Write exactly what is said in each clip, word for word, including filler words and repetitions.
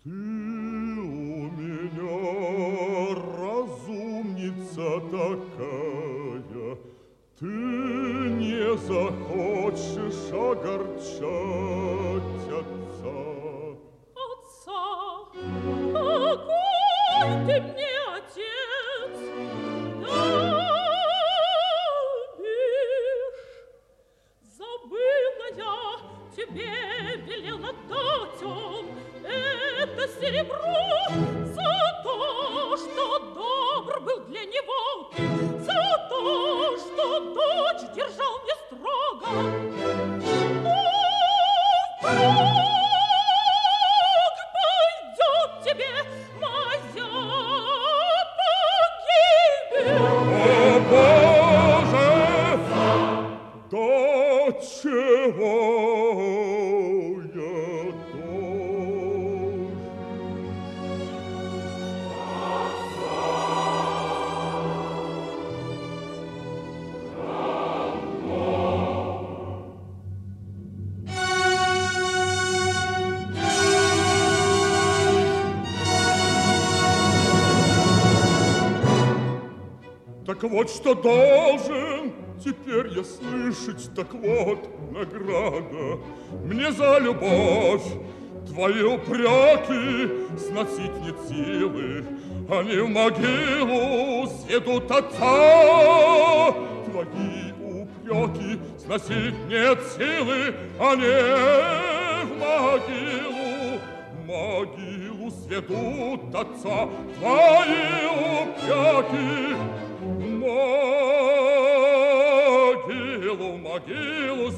Ты у меня разумница такая, ты не захочешь огорчать отца. Отца? Какой ты мне отец? Любишь? Забыла я, тебе велела дать он это серебро за то, что добр был для него ты, за то, что дочь держал мне строго. Ну, как пойдет тебе моя погибель? О, Боже! До чего я Так вот, что должен теперь я слышать, так вот награда мне за любовь. Твои упреки сносить нет силы, они в могилу сведут отца. Твои упреки сносить нет силы, они в могилу, могилу сведут отца. Твои упреки могилу, могилу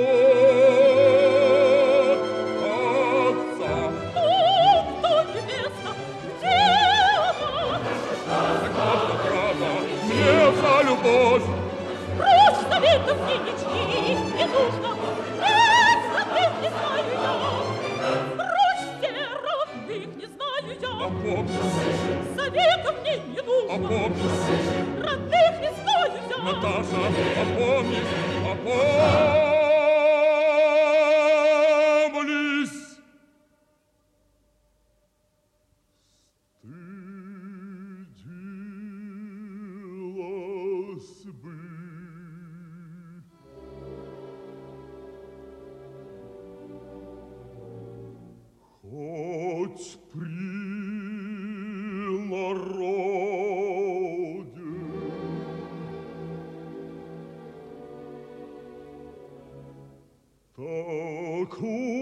сведут отца. Кто невеста? Где она? Так вот награда мне за любовь. Прочь советов мне ничьих не нужно. Нет, родных не знаю я. Прочь все родных не знаю я. Опомнись. Советов мне не нужно. Опомнись. Родных не знаю я. Наташа, опомнись, опомнись. Стыдилась бы. Хоть при народе так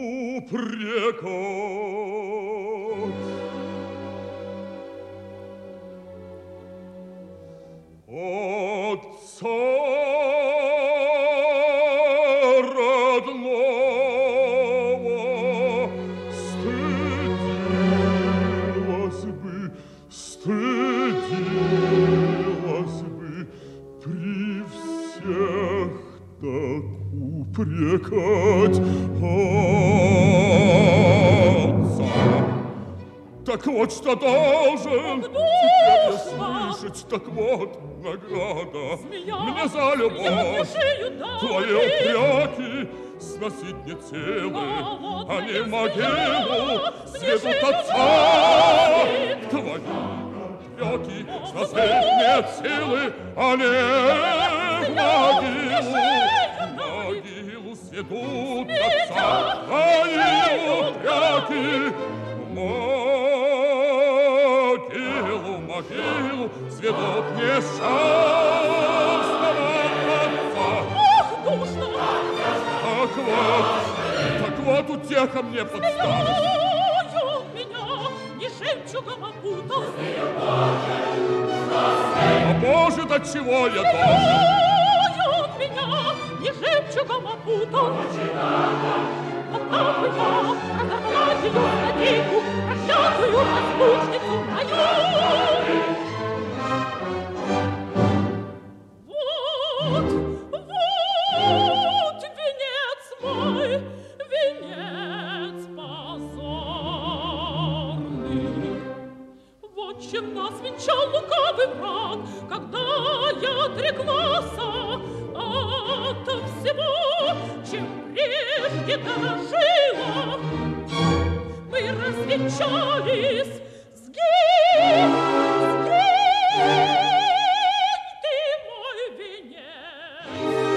упрекать. Отца родного стыдилась бы, стыдилась бы при всех так упрекать отца. Так вот, что должен теперь я слышать, так вот награда Змея, мне за любовь. шею дам Твои ты. упреки сносить не силы, Голодная они в змея, могилу мне сведут шею отца. дам. Твои упреки сносить нет силы, они в могилу, могилу сведут отца. Твои упреки в могилу, могилу сведут несчастного отца. Ах, душно! Так вот, так вот утеха мне подсталась. Змеёю меня не жемчугом опутал. А Боже, до чего я должен? Змеёю меня не жемчугом опутал. Вот так бы я разорвала ее злодейку, проклятую разлучницу мою. Вот, вот венец мой, венец позорный. Вот чем нас венчал лукавый враг, когда я отреклась от всего, чем прежде дорожила. Мы раз венчались. Сгинь, сгинь, ты мой венец.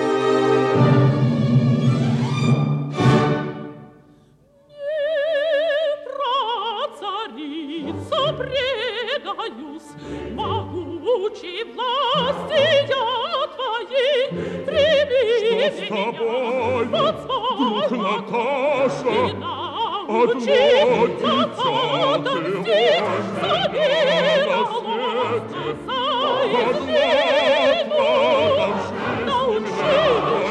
Не про царицу предаюсь, могучей власти я твоей, прими Что с меня тобой, под свой друг Наташа? и научи отомстить за милость, за измену. Научи